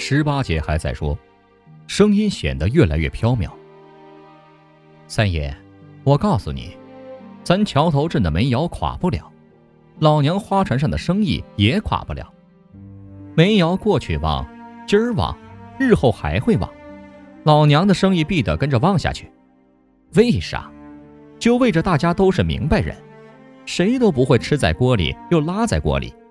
18姐还在说，声音显得越来越飘渺。三爷，我告诉你，咱桥头镇的煤窑垮不了，老娘花船上的生意也垮不了。煤窑过去旺，今儿旺，日后还会旺，老娘的生意必得跟着旺下去。为啥？就为着大家都是明白人，谁都不会吃在锅里又拉在锅里。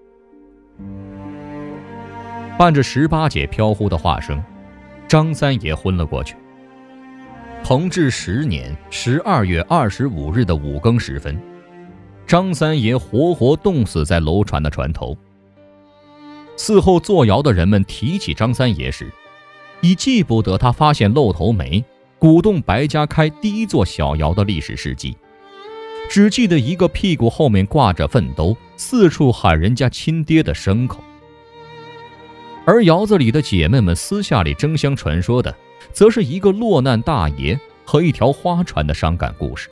伴着18姐飘忽的话声，张三爷昏了过去。同治10年12月25日的5更时分，张三爷活活冻死在楼船的船头。嗣后坐窑的人们提起张三爷时，已记不得他发现漏头煤，鼓动白家开第一座小窑的历史事迹，只记得一个屁股后面挂着粪兜，四处喊人家亲爹的牲口。而窑子里的姐妹们私下里争相传说的，则是一个落难大爷和一条花船的伤感故事。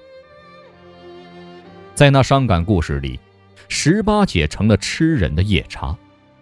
在那伤感故事里，18姐成了吃人的夜叉。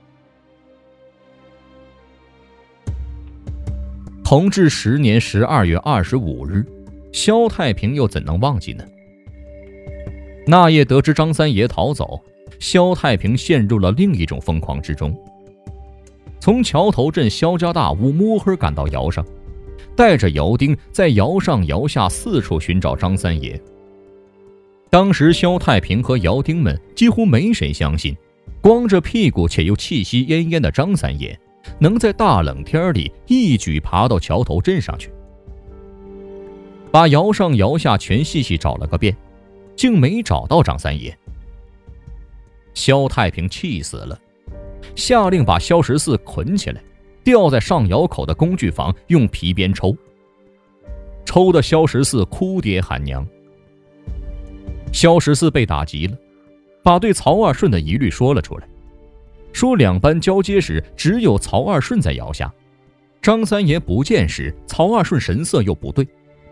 同治10年12月25日，萧太平又怎能忘记呢？那夜得知张三爷逃走，萧太平陷入了另一种疯狂之中。从桥头镇萧家大屋摸黑赶到窑上，带着窑丁在窑上窑下四处寻找张三爷。当时萧太平和窑丁们几乎没谁相信，光着屁股且又气息奄奄的张三爷能在大冷天里一举爬到桥头镇上去。把窑上窑下全细细找了个遍，竟没找到张三爷。萧太平气死了，下令把萧14捆起来，吊在上窑口的工具房，用皮鞭抽。抽的萧14哭爹喊娘。萧14被打急了，把对曹二顺的疑虑说了出来，说两班交接时只有曹二顺在窑下，张三爷不见时曹二顺神色又不对。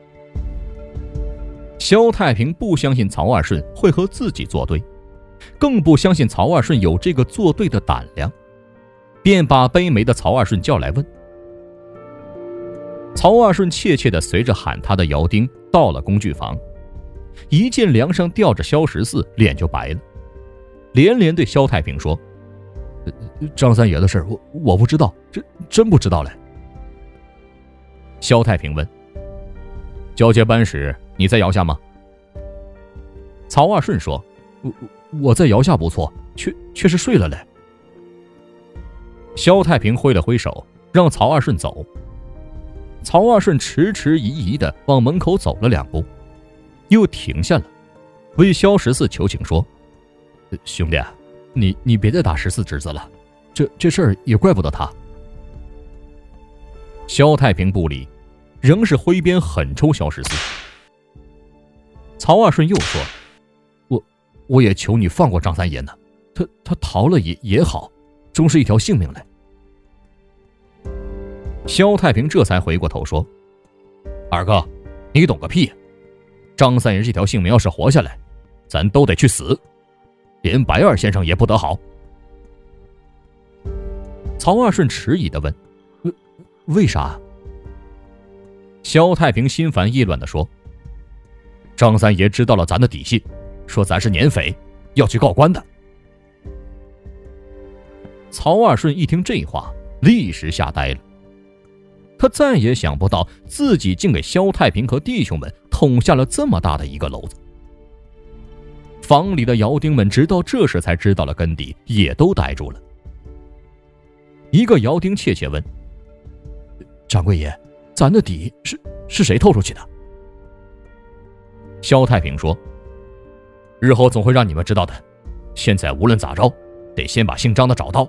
萧太平不相信曹二顺会和自己作对，更不相信曹二顺有这个作对的胆量，便把背煤的曹二顺叫来问。曹二顺怯怯地随着喊他的窑丁到了工具房，一见梁上吊着萧14，脸就白了，连连对萧太平说：张三爷的事我不知道，真不知道嘞。萧太平问：交接班时你在窑下吗？曹二顺说：我在窑下不错，却是睡了嘞。萧太平挥了挥手，让曹二顺走。曹二顺迟迟疑疑地往门口走了2步，又停下了，为萧14求情说：兄弟，你别再打14侄子了，这事儿也怪不得他。萧太平不理，仍是挥鞭狠抽萧14。曹二顺又说：我也求你放过张三爷呢，他逃了也好，终是一条性命来。萧太平这才回过头说：二哥，你懂个屁，张三爷这条性命要是活下来，咱都得去死，连白二先生也不得好。曹二顺迟疑地问：为啥？萧太平心烦意乱地说：张三爷知道了咱的底细，说咱是年匪，要去告官的。曹二顺一听这话，立时吓呆了。他再也想不到自己竟给萧太平和弟兄们捅下了这么大的一个篓子。房里的窑丁们直到这时才知道了根底，也都呆住了。一个窑丁怯怯问：掌柜爷，咱的底是谁透出去的？萧太平说：日后总会让你们知道的，现在无论咋着，得先把姓张的找到。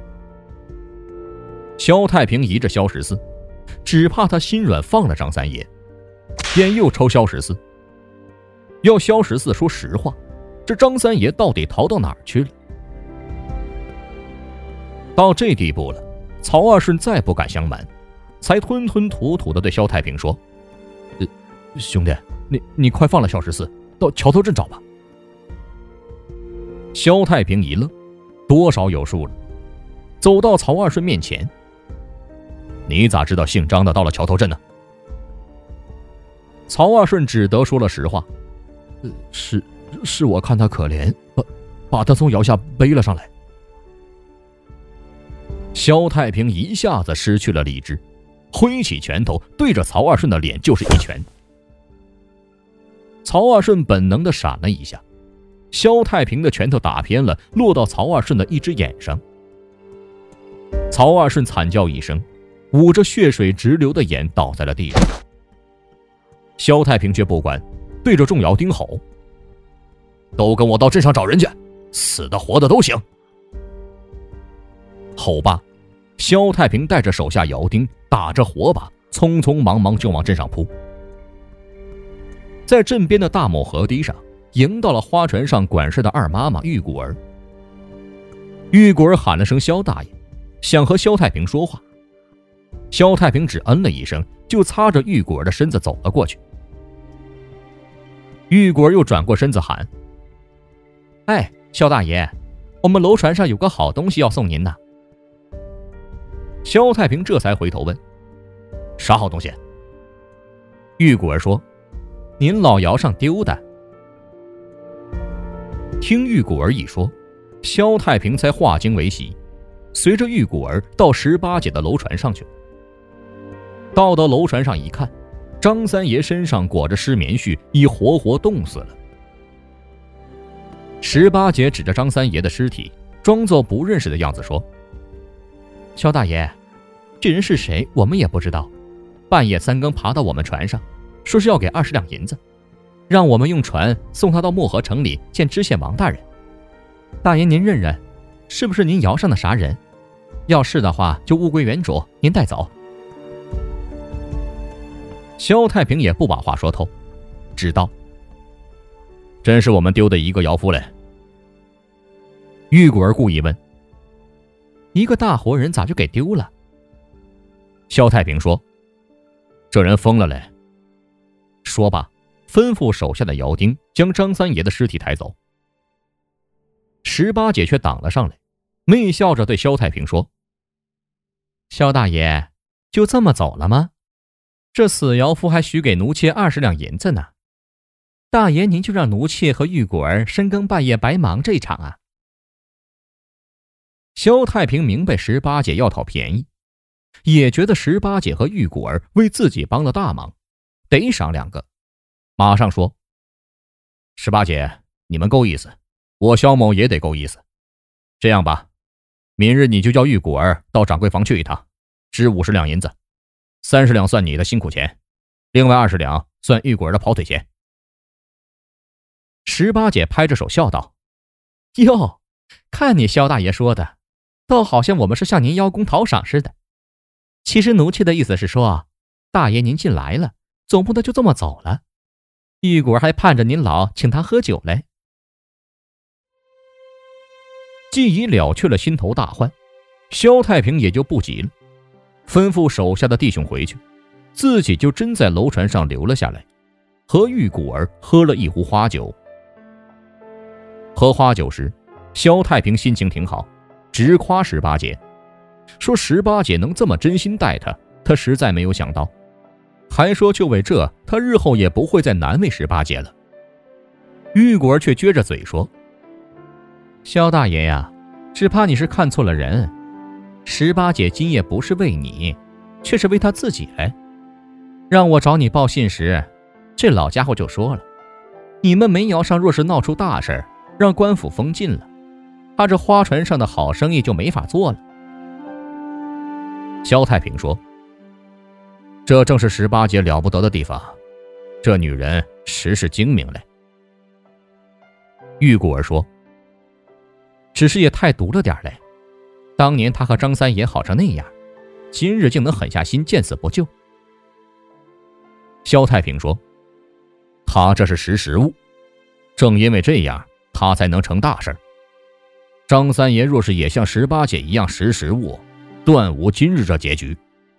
萧太平疑着萧14，只怕他心软放了张三爷，便又抽萧14，要萧14说实话，这张三爷到底逃到哪儿去了？到这地步了，曹二顺再不敢相瞒，才吞吞吐吐地对萧太平说：兄弟，你快放了萧14，到桥头镇找吧。萧太平一愣，多少有数了，走到曹二顺面前， 你咋知道姓张的到了桥头镇呢？曹二顺只得说了实话。是我看他可怜，把他从窑下背了上来。萧太平一下子失去了理智，挥起拳头对着曹二顺的脸就是一拳。曹二顺本能地闪了一下，萧太平的拳头打偏了，落到曹二顺的一只眼上。曹二顺惨叫一声，捂着血水直流的眼倒在了地上。萧太平却不管，对着众窑丁吼：都跟我到镇上找人去，死的活的都行。吼罢，萧太平带着手下窑丁打着火把，匆匆忙忙就往镇上扑。在镇边的大某河堤上，迎到了花船上管事的二妈妈玉谷儿。玉谷儿喊了声萧大爷，想和萧太平说话。萧太平只嗯了一声，就擦着玉谷儿的身子走了过去。玉谷儿又转过身子喊：哎，萧大爷，我们楼船上有个好东西要送您呢。萧太平这才回头问：啥好东西？玉谷儿说：您老窑上丢的。听玉谷儿一说，萧太平才化惊为喜，随着玉谷儿到18姐的楼船上去。到楼船上一看，张三爷身上裹着湿棉絮，已活活冻死了。18姐指着张三爷的尸体，装作不认识的样子说：萧大爷，这人是谁我们也不知道，半夜3更爬到我们船上，说是要给20两银子，让我们用船送他到漠河城里见知县王大人。大爷您认认，是不是您窑上的啥人？要是的话就物归原主，您带走。萧太平也不把话说透，只道：真是我们丢的一个窑夫嘞。玉谷儿故意问：一个大活人咋就给丢了？萧太平说：这人疯了嘞。说罢，吩咐手下的窑丁将张三爷的尸体抬走。18姐却挡了上来，媚笑着对萧太平说：萧大爷，就这么走了吗？这死窑夫还许给奴妾20两银子呢。大爷您就让奴妾和玉谷儿深更半夜白忙这一场啊。萧太平明白18姐要讨便宜，也觉得18姐和玉谷儿为自己帮了大忙，得赏2个，马上说：18姐，你们够意思，我萧某也得够意思。这样吧，明日你就叫玉谷儿到掌柜房去一趟，支50两银子，30两算你的辛苦钱，另外20两算玉谷儿的跑腿钱。18姐拍着手笑道：哟，看你萧大爷说的，倒好像我们是向您邀功讨赏似的。其实奴妾的意思是说，大爷您进来了，总不能就这么走了。玉谷儿还盼着您老请他喝酒嘞。既已了却了心头大患，萧太平也就不急了，吩咐手下的弟兄回去，自己就真在楼船上留了下来，和玉谷儿喝了一壶花酒。喝花酒时，萧太平心情挺好，直夸18姐，说18姐能这么真心待他，他实在没有想到，还说就为这，他日后也不会再难为18姐了。玉谷儿却撅着嘴说：萧大爷呀，只怕你是看错了人，18姐今夜不是为你，却是为她自己来。让我找你报信时，这老家伙就说了，你们煤窑上若是闹出大事，让官府封禁了，他这花船上的好生意就没法做了。萧太平说：这正是18姐了不得的地方，这女人实是精明嘞。玉谷儿说：只是也太毒了点嘞，当年他和张三爷好成那样，今日竟能狠下心见死不救。萧太平说：他这是识时务，正因为这样，他才能成大事。张三爷若是也像18姐一样识时务，断无今日这结局。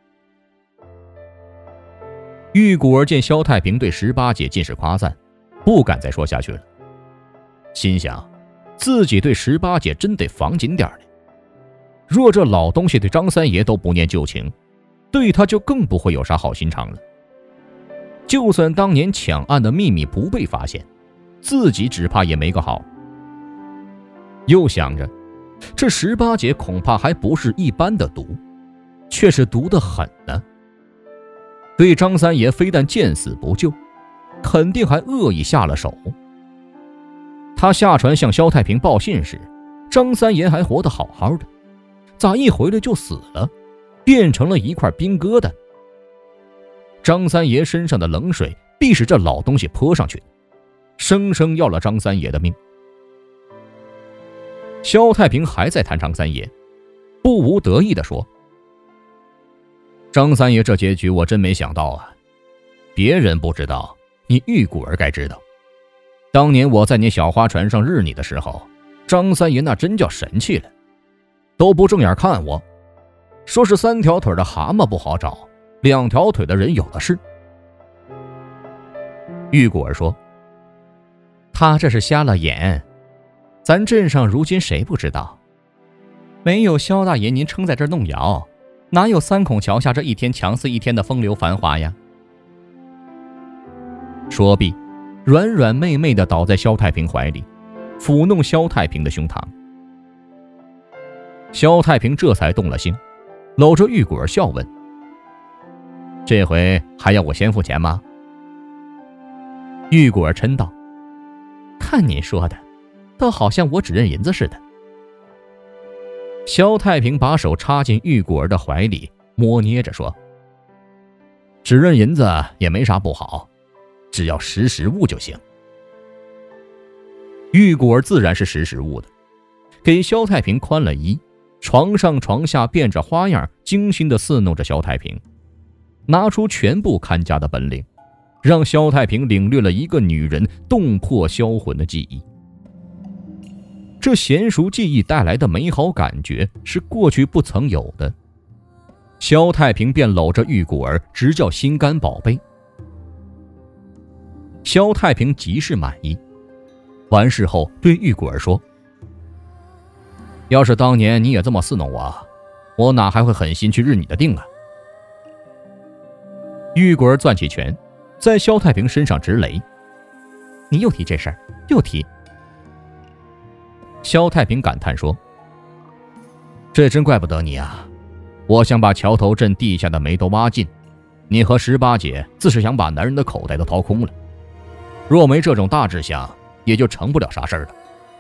玉谷儿见萧太平对18姐尽是夸赞，不敢再说下去了，心想自己对18姐真得防紧点嘞。若这老东西对张三爷都不念旧情， 对他就更不会有啥好心肠了。就算当年抢案的秘密不被发现，自己只怕也没个好。又想着，这18姐恐怕还不是一般的毒，却是毒得狠呢。对张三爷非但见死不救，肯定还恶意下了手。他下船向萧太平报信时，张三爷还活得好好的，咋一回来就死了，变成了一块冰疙瘩？张三爷身上的冷水必是这老东西泼上去的，生生要了张三爷的命。萧太平还在谈张三爷，不无得意地说：张三爷这结局我真没想到啊，别人不知道，你玉谷儿该知道。当年我在你小花船上日你的时候，张三爷那真叫神气了，都不正眼看我，说是3条腿的蛤蟆不好找，2条腿的人有的是。玉谷儿说：他这是瞎了眼，咱镇上如今谁不知道？没有萧大爷您撑在这儿弄窑，哪有3孔桥下这一天强似一天的风流繁华呀？说毕，软软媚媚地倒在萧太平怀里，抚弄萧太平的胸膛。萧太平这才动了心，搂着玉谷儿笑问：这回还要我先付钱吗？玉谷儿嗔道：看你说的，倒好像我只认银子似的。萧太平把手插进玉谷儿的怀里，摸捏着说：只认银子也没啥不好，只要识时务就行。玉谷儿自然是识时务的，给萧太平宽了衣，床上床下变着花样精心地伺弄着萧太平，拿出全部看家的本领，让萧太平领略了一个女人动魄销魂的记忆。这娴熟记忆带来的美好感觉是过去不曾有的，萧太平便搂着玉谷儿直叫心肝宝贝。萧太平极是满意，完事后对玉谷儿说：要是当年你也这么伺弄我，我哪还会狠心去日你的定啊？玉谷儿攥起拳，在萧太平身上直擂：你又提这事儿，又提。萧太平感叹说：这真怪不得你啊，我想把桥头镇地下的煤都挖尽，你和18姐自是想把男人的口袋都掏空了，若没这种大志向，也就成不了啥事儿了。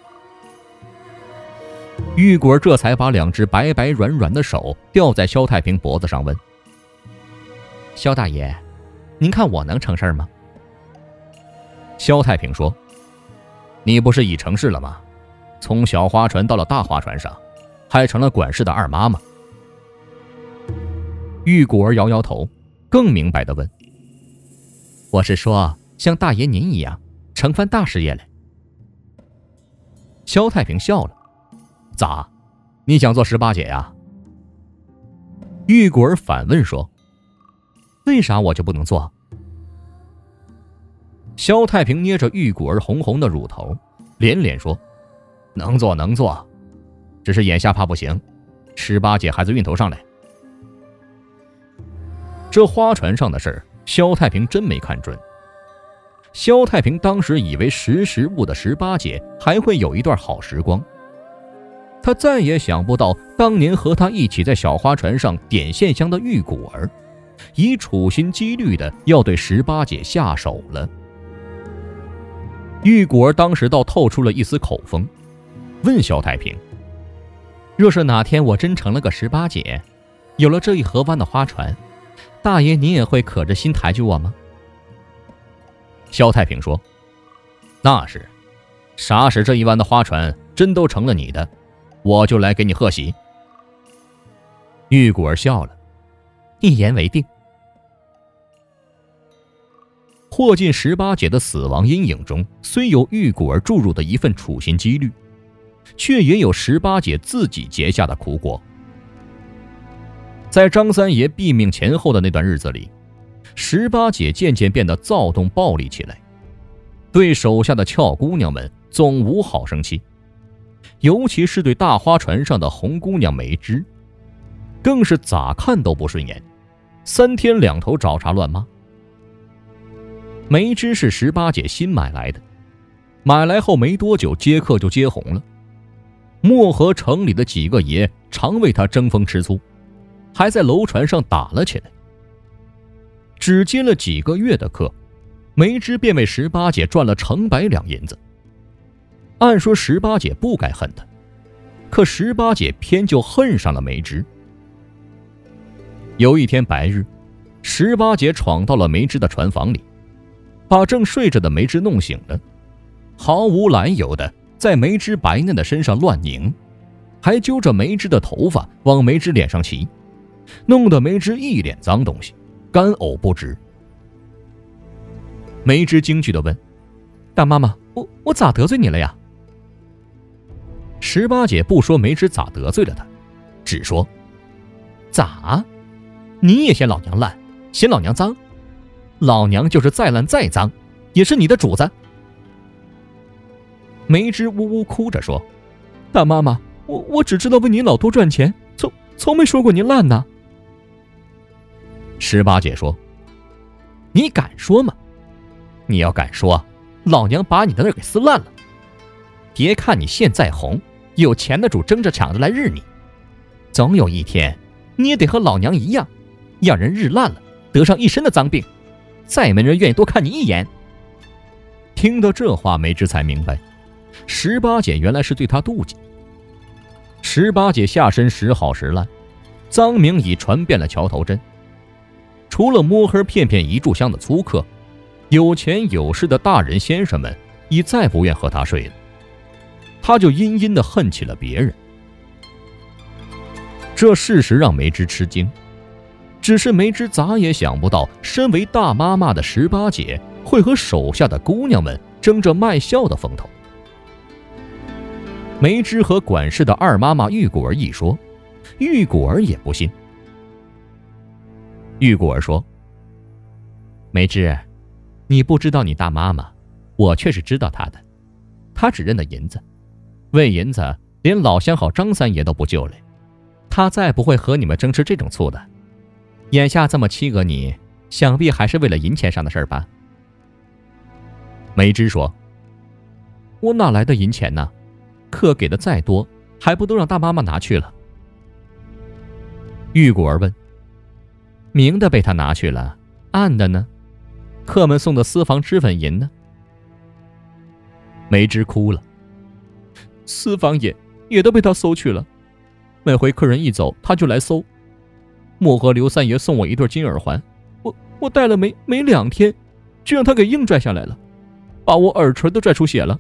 玉果这才把2只白白软软的手吊在萧太平脖子上问：萧大爷，您看我能成事吗？萧太平说：你不是已成事了吗？从小花船到了大花船上，还成了管事的二妈吗？玉果摇摇头，更明白地问：我是说像大爷您一样承翻大事业来。萧太平笑了：咋，你想做18姐呀？玉果反问说：为啥我就不能做？萧太平捏着玉果红红的乳头，连连说：能做能做，只是眼下怕不行，18姐还在运头上来。这花船上的事儿，萧太平真没看准。萧太平当时以为识时务的18姐还会有一段好时光，他再也想不到当年和他一起在小花船上点线香的玉果儿，已处心积虑的要对18姐下手了。玉果儿当时倒透出了一丝口风，问萧太平：若是哪天我真成了个18姐，有了这一河湾的花船，大爷您也会可着心抬举我吗？萧太平说：那是，啥时这一湾的花船真都成了你的，我就来给你贺喜。玉果儿笑了：一言为定。霍进18姐的死亡阴影中，虽有玉果儿注入的一份处心积虑，却也有18姐自己结下的苦果。在张三爷毙命前后的那段日子里，18姐渐渐变得躁动暴力起来，对手下的俏姑娘们总无好生气，尤其是对大花船上的红姑娘梅枝，更是咋看都不顺眼， 3天2头找茬乱骂。梅枝是18姐新买来的，买来后没多久接客就接红了，漠河城里的几个爷常为他争风吃醋，还在楼船上打了起来。只接了几个月的客，梅枝便为18姐赚了成百两银子。按说18姐不该恨他，可18姐偏就恨上了梅枝。有一天白日，18姐闯到了梅枝的船房里，把正睡着的梅枝弄醒了，毫无来由的在梅枝白嫩的身上乱拧，还揪着梅枝的头发往梅枝脸上骑，弄得梅枝一脸脏东西，干呕不止。梅枝惊惧地问：大妈妈，我咋得罪你了呀？18姐不说梅枝咋得罪了她，只说：咋？你也嫌老娘烂，嫌老娘脏？老娘就是再烂再脏，也是你的主子。梅枝呜呜哭着说：大妈妈，我只知道为您老多赚钱，从没说过您烂呢。18姐说：你敢说吗？你要敢说，老娘把你的那给撕烂了。别看你现在红，有钱的主争着抢着来日你，总有一天你也得和老娘一样，让人日烂了，得上一身的脏病，再没人愿意多看你一眼。听到这话，梅枝才明白18姐原来是对她妒忌。18姐下身时好时烂，脏名已传遍了桥头镇，除了摸黑骗骗一炷香的粗客，有钱有势的大人先生们已再不愿和她睡了，她就阴阴地恨起了别人。这事实让梅枝吃惊，只是梅枝咋也想不到，身为大妈妈的18姐会和手下的姑娘们争着卖笑的风头。梅枝和管事的二妈妈玉果儿一说，玉果儿也不信。玉果儿说：梅枝，你不知道你大妈妈，我却是知道她的。她只认得银子，为银子连老相好张三爷都不救了，她再不会和你们争吃这种醋的。眼下这么欺讹你，想必还是为了银钱上的事吧？梅枝说：我哪来的银钱呢？客给的再多，还不都让大妈妈拿去了？玉果儿问：明的被他拿去了，暗的呢？客们送的私房脂粉银呢？梅枝哭了：私房也都被他搜去了，每回客人一走，他就来搜。漠河刘三爷送我一对金耳环，我戴了没2天，就让他给硬拽下来了，把我耳垂都拽出血了。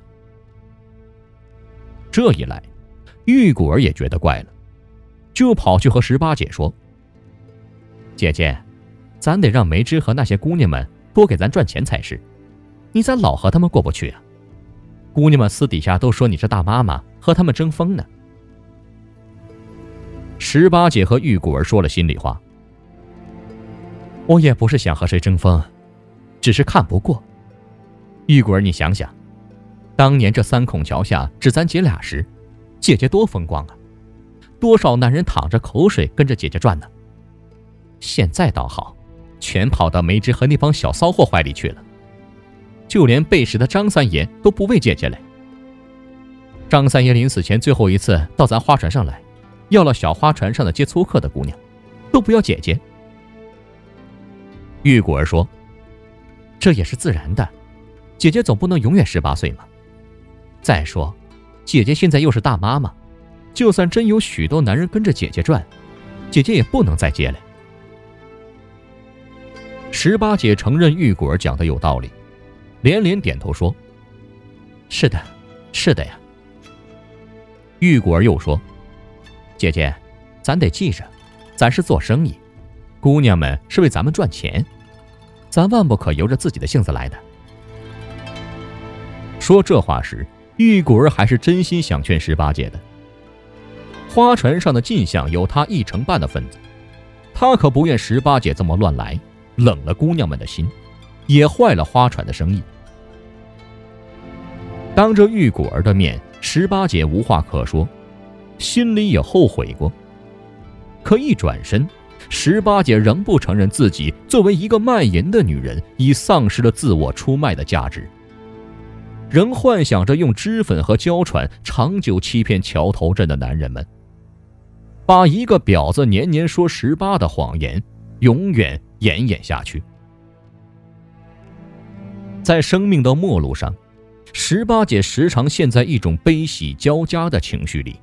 这一来，玉果儿也觉得怪了，就跑去和18姐说：姐姐，咱得让梅枝和那些姑娘们多给咱赚钱才是，你咋老和他们过不去啊？姑娘们私底下都说你是大妈妈，和他们争风呢。18姐和玉果儿说了心里话：我也不是想和谁争风，只是看不过。玉果儿，你想想，当年这3孔桥下只咱姐俩时，姐姐多风光啊，多少男人淌着口水跟着姐姐转呢。现在倒好，全跑到梅枝和那帮小骚货怀里去了，就连背时的张三爷都不为姐姐来。张三爷临死前最后一次到咱花船上来，要了小花船上的接粗客的姑娘，都不要姐姐。玉果儿说：这也是自然的，姐姐总不能永远18岁嘛。再说姐姐现在又是大妈妈，就算真有许多男人跟着姐姐转，姐姐也不能再接了。18姐承认玉果儿讲的有道理，连连点头说：是的，是的呀。玉果儿又说：姐姐，咱得记着，咱是做生意，姑娘们是为咱们赚钱，咱万不可由着自己的性子来的。说这话时，玉果儿还是真心想劝18姐的。花船上的进项有她1成半的份子，她可不愿18姐这么乱来，冷了姑娘们的心，也坏了花船的生意。当着玉果儿的面，18姐无话可说，心里也后悔过，可一转身 18姐仍不承认自己作为一个卖淫的女人已丧失了自我出卖的价值，仍幻想着用脂粉和娇喘长久欺骗桥头镇的男人们，把一个婊子年年说18的谎言永远演下去。在生命的末路上，18姐时常陷在一种悲喜交加的情绪里。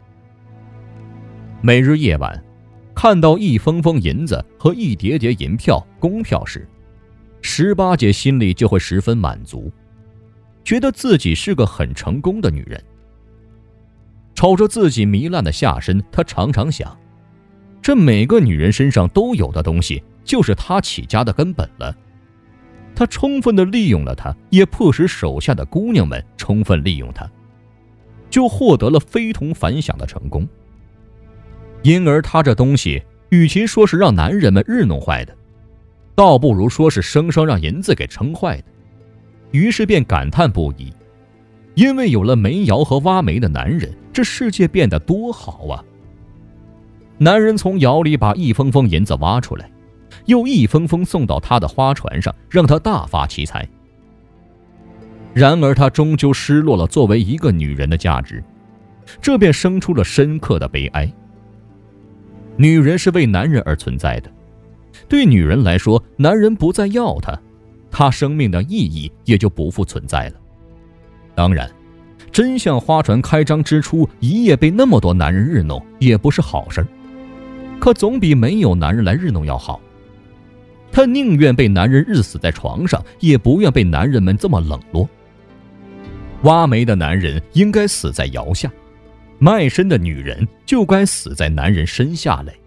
每日夜晚看到一封封银子和一叠叠银票公票时，18姐心里就会十分满足，觉得自己是个很成功的女人。瞅着自己糜烂的下身，她常常想，这每个女人身上都有的东西就是她起家的根本了。她充分地利用了它，也迫使手下的姑娘们充分利用它，就获得了非同凡响的成功。因而她这东西与其说是让男人们日弄坏的，倒不如说是生生让银子给撑坏的。于是便感叹不已，因为有了煤窑和挖煤的男人，这世界变得多好啊！男人从窑里把一封封银子挖出来，又一封封送到他的花船上，让他大发其财。然而他终究失落了作为一个女人的价值，这便生出了深刻的悲哀。女人是为男人而存在的，对女人来说，男人不再要她，她生命的意义也就不复存在了。当然，真像花船开张之初一夜被那么多男人日弄，也不是好事，可总比没有男人来日弄要好。她宁愿被男人日死在床上，也不愿被男人们这么冷落。挖煤的男人应该死在窑下，卖身的女人就该死在男人身下嘞。